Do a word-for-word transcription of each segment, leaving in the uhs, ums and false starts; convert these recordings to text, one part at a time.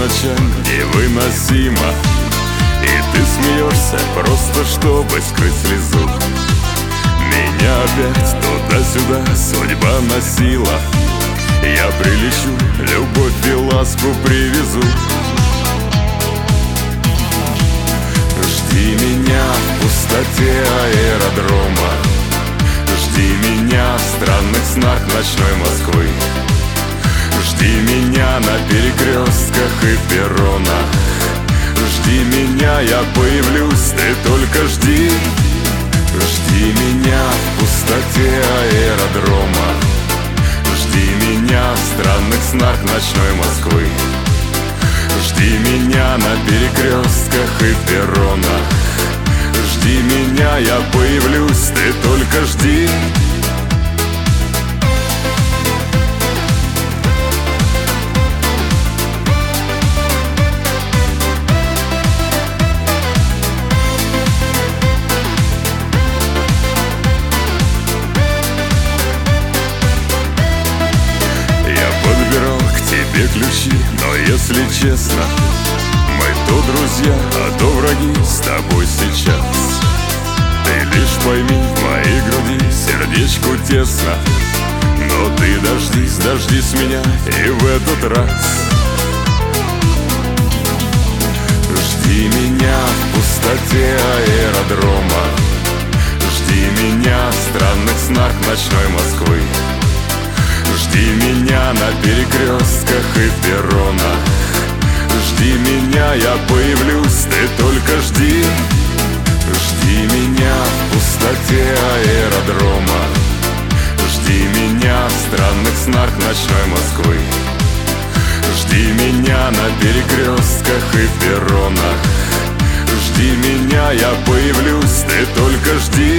ночам невыносимо, и ты смеешься просто, чтобы скрыть слезу. Меня опять туда-сюда судьба носила. Я прилечу, любовь и ласку привезу. Жди меня в пустоте аэродрома, жди меня в странных снах ночной Москвы. Жди меня на перекрестках и перронах, жди меня, я появлюсь, ты только жди. Жди меня в пустоте аэродрома, жди меня в странных снах ночной Москвы. Жди меня на перекрестках и перронах, жди меня, я появлюсь, ты только жди. Тебе ключи, но если честно, мы то друзья, а то враги с тобой сейчас. Ты лишь пойми, в моей груди сердечку тесно, но ты дождись, дождись меня и в этот раз. Жди меня в пустоте аэродрома, жди меня в странных снах ночной Москвы. Жди меня на перекрестках и перронах, жди меня, я появлюсь, ты только жди. Жди меня в пустоте аэродрома, жди меня в странных снах ночной Москвы. Жди меня на перекрестках и перронах, жди меня, я появлюсь, ты только жди.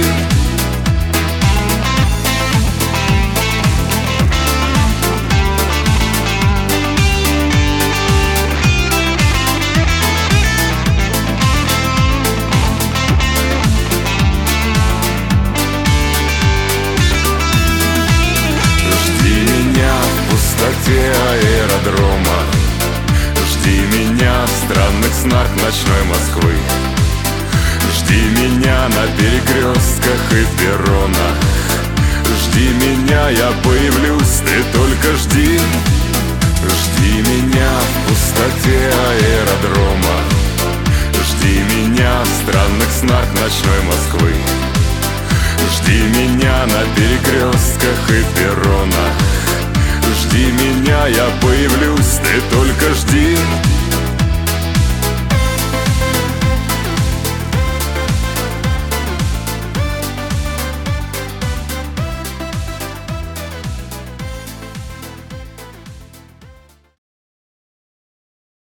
Аэродрома, жди меня в странных снах ночной Москвы. Жди меня на перекрестках и перронах, жди меня, я появлюсь, ты только жди. Жди меня в пустоте аэродрома, жди меня в странных снах ночной Москвы. Жди меня на перекрестках и перронах, жди меня, я